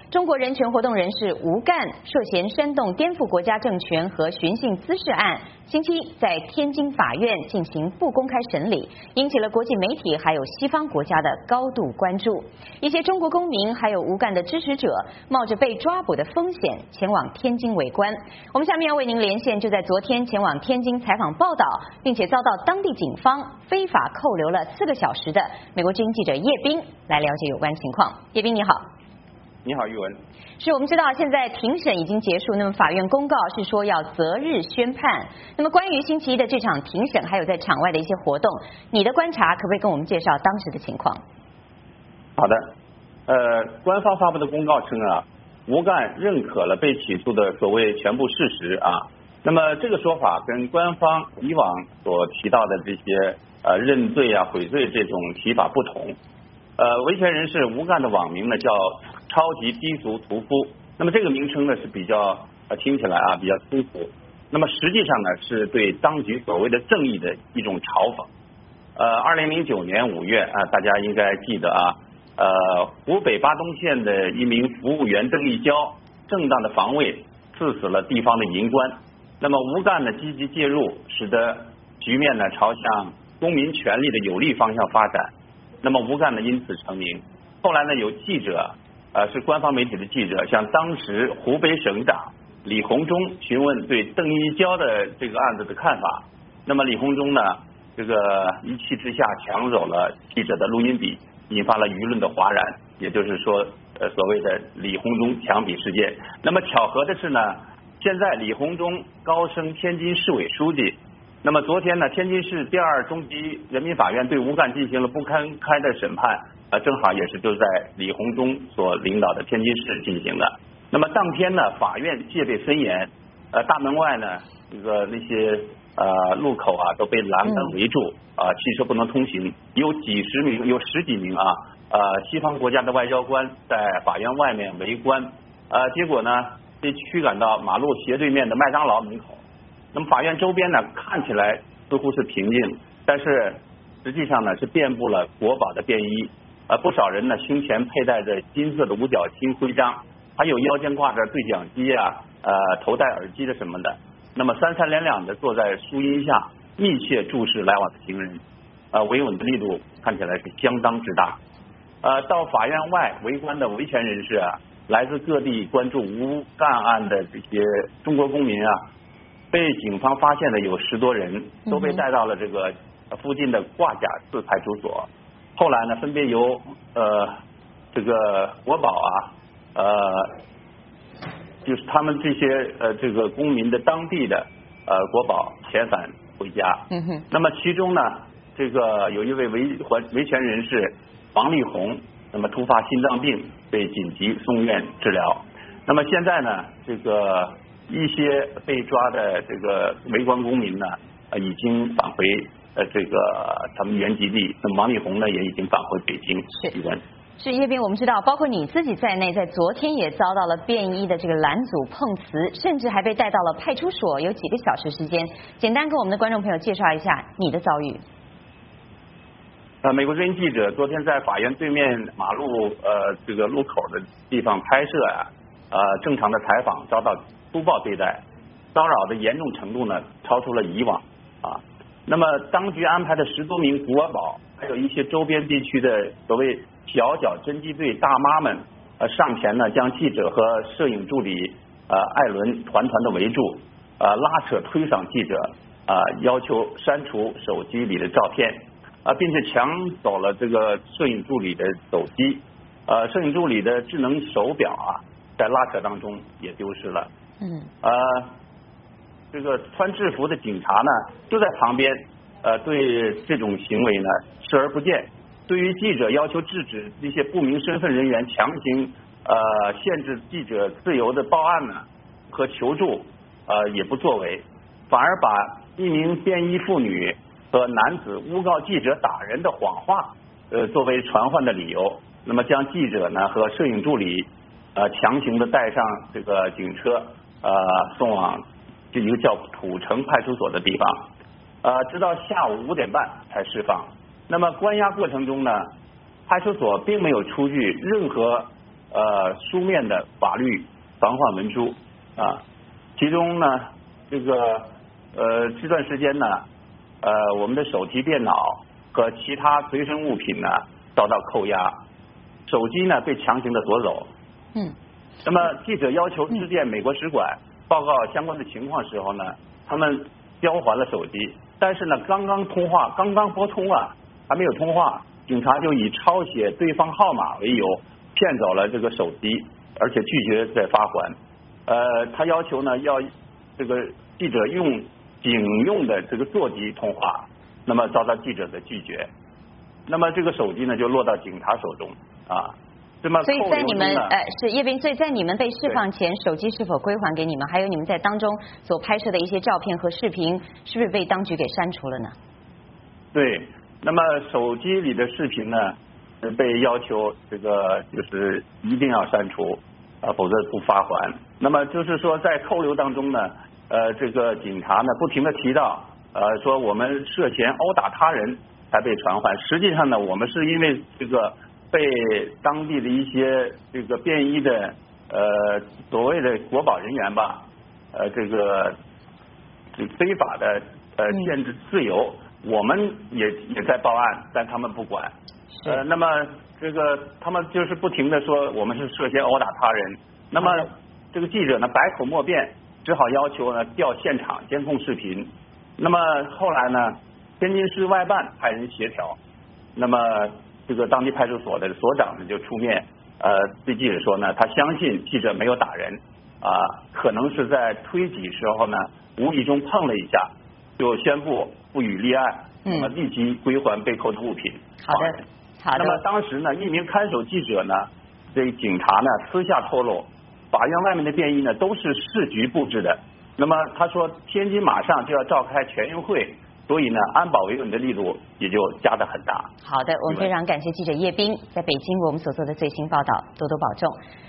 中国人权活动人士吴干涉嫌煽动颠覆国家政权和寻衅滋事案，星期一在天津法院进行不公开审理，引起了国际媒体还有西方国家的高度关注。一些中国公民还有吴干的支持者冒着被抓捕的风险前往天津围观。我们下面要为您连线就在昨天前往天津采访报道，并且遭到当地警方非法扣留了4个小时的美国之音记者叶冰，来了解有关情况。叶冰你好。 你好，玉文。 是我们知道现在庭审已经结束，那么法院公告是说要择日宣判。那么关于星期一的这场庭审，还有在场外的一些活动，你的观察可不可以跟我们介绍当时的情况？ 好的，官方发布的公告称啊，吴干认可了被起诉的所谓全部事实啊。那么这个说法跟官方以往所提到的这些认罪啊、悔罪这种提法不同。维权人士吴干的网名呢叫超级低俗屠夫，那么这个名称呢是比较听起来啊比较粗俗，那么实际上呢是对当局所谓的正义的一种嘲讽。2009年5月啊，大家应该记得啊，湖北巴东县的一名服务员邓立交正当的防卫刺死了地方的营官，那么吴干呢积极介入，使得局面呢朝向公民权利的有利方向发展。那么吴干呢因此成名。后来呢有记者是官方媒体的记者向当时湖北省长李鸿忠询问对邓一娇的这个案子的看法。那么李鸿忠呢这个一气之下抢走了记者的录音笔，引发了舆论的哗然，也就是说所谓的李鸿忠抢笔事件。那么巧合的是呢，现在李鸿忠高升天津市委书记。那么昨天呢，天津市第2中级人民法院对吴干进行了不公开的审判，正好也是就在李鸿忠所领导的天津市进行的。那么当天呢，法院戒备森严，大门外呢，那些路口啊都被栏杆围住，汽车不能通行，有十几名西方国家的外交官在法院外面围观，结果呢被驱赶到马路斜对面的麦当劳门口。那么法院周边呢看起来似乎是平静，但是实际上呢是遍布了国宝的便衣，不少人呢胸前佩戴着金色的五角星徽章，还有腰间挂着对讲机啊，头戴耳机的什么的。那么三三两两的坐在树荫下，密切注视来往的行人，维稳的力度看起来是相当之大。到法院外围观的维权人士啊，来自各地关注吴干案的这些中国公民啊，被警方发现的有10多人，都被带到了这个附近的挂甲寺派出所。后来呢，分别由这个国保就是他们这些这个公民的当地的国保遣返回家。那么其中呢，这个有一位维权人士王力宏，那么突发心脏病被紧急送院治疗。那么现在呢，这个一些被抓的这个围观公民呢，已经返回这个他们原籍地。那么王力宏呢，也已经返回北京。 是叶斌，我们知道，包括你自己在内，在昨天也遭到了便衣的这个拦阻碰瓷，甚至还被带到了派出所，有几个小时时间。简单跟我们的观众朋友介绍一下你的遭遇。 美国之音记者昨天在法院对面马路这个路口的地方拍摄正常的采访遭到粗暴对待，骚扰的严重程度呢超出了以往那么当局安排的10多名国保，还有一些周边地区的所谓小脚侦缉队大妈们上前呢将记者和摄影助理艾伦团团的围住，拉扯推搡记者，要求删除手机里的照片，并且抢走了这个摄影助理的手机，摄影助理的智能手表在拉扯当中也丢失了。这个穿制服的警察呢就在旁边，对这种行为呢视而不见。对于记者要求制止这些不明身份人员强行限制记者自由的报案呢和求助也不作为，反而把一名便衣妇女和男子诬告记者打人的谎话作为传唤的理由，那么将记者呢和摄影助理强行的带上这个警车送往这一个叫土城派出所的地方，直到下午5点半才释放。那么关押过程中呢，派出所并没有出具任何书面的法律防范文书啊，其中呢这段时间呢我们的手提电脑和其他随身物品呢遭到扣押，手机呢被强行的夺走。那么记者要求致电美国使馆报告相关的情况时候呢，他们交还了手机，但是呢刚刚拨通啊，还没有通话，警察就以抄写对方号码为由骗走了这个手机，而且拒绝再发还。他要求呢要这个记者用警用的这个座机通话，那么遭到记者的拒绝，那么这个手机呢就落到警察手中啊。那么所以在你们是叶斌，所以在你们被释放前，手机是否归还给你们？还有你们在当中所拍摄的一些照片和视频，是不是被当局给删除了呢？ 对，那么手机里的视频呢，被要求这个就是一定要删除否则不发还。那么就是说在扣留当中呢，这个警察呢不停的提到说我们涉嫌殴打他人才被传唤，实际上呢我们是因为这个被当地的一些这个便衣的所谓的国保人员吧，这个非法的限制自由，我们也在报案，但他们不管。那么这个他们就是不停的说我们是涉嫌殴打他人，那么这个记者呢百口莫辩，只好要求呢调现场监控视频。那么后来呢，天津市外办派人协调，那么这个当地派出所的所长呢就出面对记者说呢，他相信记者没有打人可能是在推挤时候呢无意中碰了一下，就宣布不予立案，那么立即归还被扣的物品。 好的。 那么当时呢，一名看守记者呢，这个警察呢私下透露，法院外面的便衣呢都是市局布置的。那么他说天津马上就要召开全运会，所以呢安保维稳的力度也就加得很大。 好的，我们非常感谢记者叶斌在北京为我们所做的最新报道，多多保重。